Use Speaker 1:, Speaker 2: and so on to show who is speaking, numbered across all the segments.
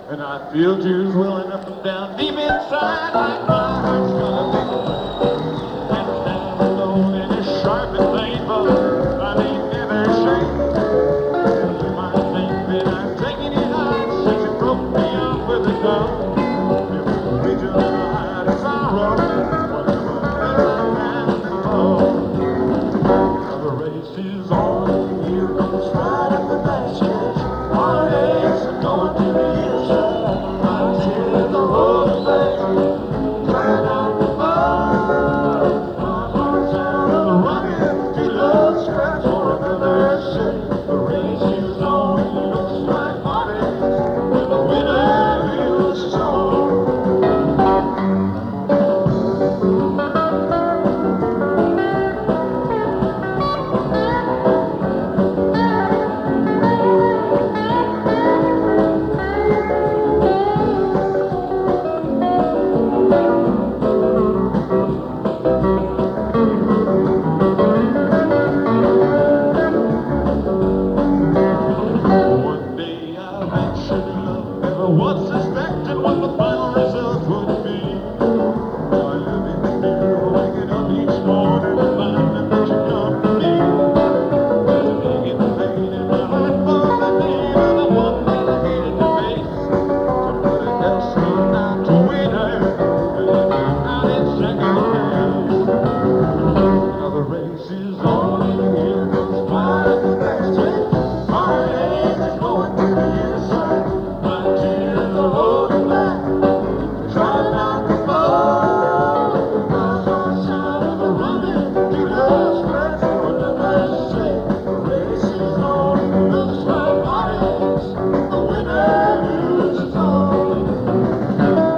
Speaker 1: And I feel tears welling up and down deep inside, like my heart's gonna take away. And stand alone and it's sharp and painful. I ain't never ashamed. You might think that I'm taking it high since you broke me off with a gun. It was a region of the height of sorrow. Whatever happened before. Now the race is on. Here comes right up the message. Heartaches are going to the other side. Right here the whole thing. Turn out the fire. My heart's out of running. Two love scraps for another city. The race is on. It looks like heartaches. And the winner is song. One day I ventured love, never once suspected what the final result would be. Now I live in fear, waking up each morning and finding that you come to me. There's a aching pain in my heart for the name of the one that I hated to face. Somebody else turned out to win her, and I came out in second place. Now the race is on, and here comes part of the message. Heartache is going to the other side. My tears are holding back. Try not to fall. My heart's out of the running. Two love scratch for another sake. The race is on. It looks like heartaches. The winner loses all.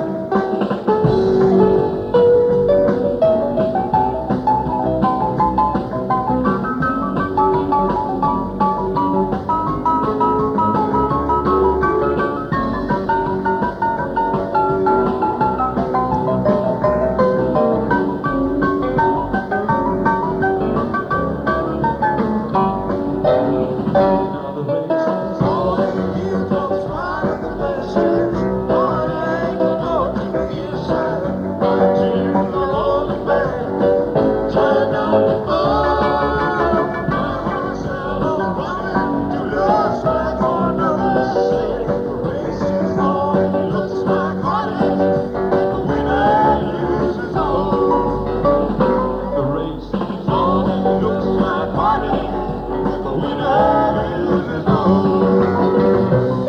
Speaker 1: Now the race is on, and here comes right of the message. Heartache is going to the other side. My tears are holding back. Try not to fall. My heart's out of the running. Two love's right for another sake. The race is on, it looks like heartache. The winner loses all. The race is on, it looks like heartache. The winner loses all.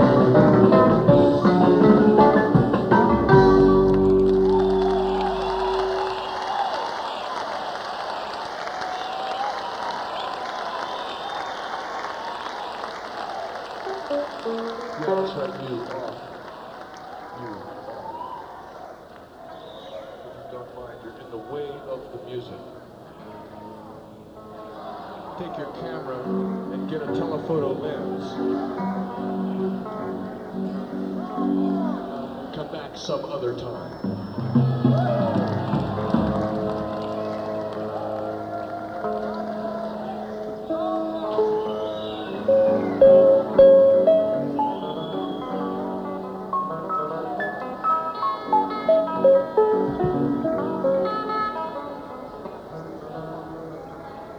Speaker 2: Yeah, that's right, you are. You are. If you don't mind, you're in the way of the music. Take your camera and get a telephoto lens. Come back some other time.